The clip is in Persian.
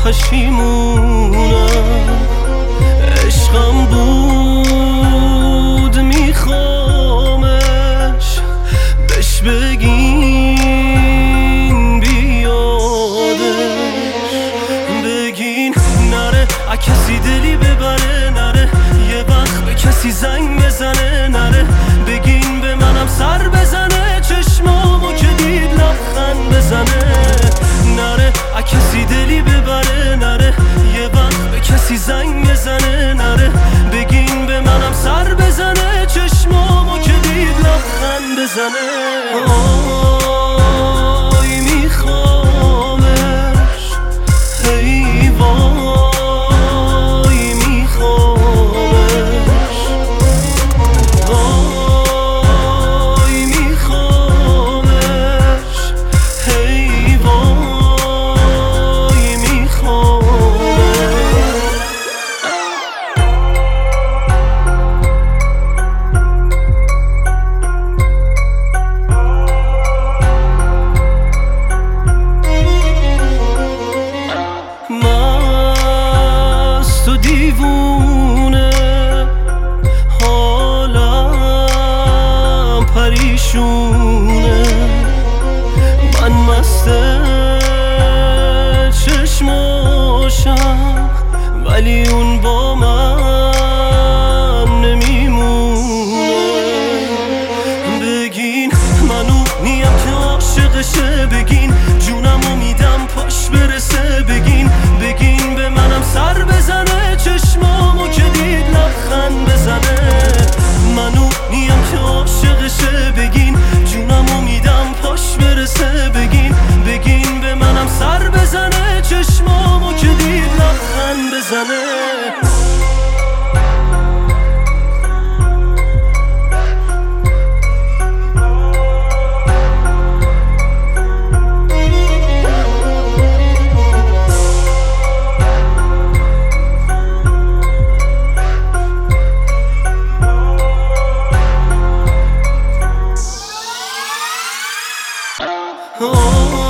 پشیمونم، عشقم بود میخوامش، بهش بگین بیادش، بگین نره کسی دلی ببره، نره یه وقت به کسی زنگ بزنه، نره بگین به منم سر بزنه، چشمامو که دید لبخند بزنه، نره کسی دلی ببره، نره یه وقت به کسی زنگ بزنه، نره بگین به منم سر بزنه، چشمامو که دید لبخند بزنه. آی میخوامش، ای وای میخوامش، آی میخوامش، ای وای میخوامش. مست و دیوونه حالم پریشونه، من مست چشماشم ولی اون با من نمیمونه، بگین منو نیم که عاشقشه، بگین جونمو میدم پاش برسه، بگین به منم سر بزنه، چشمامو که دید لبخند بزنه، منو نیم که عاشقشه، بگین جونمو میدم پاش برسه، بگین به منم سر بزنه، چشمامو که دید لبخند بزنه. Oh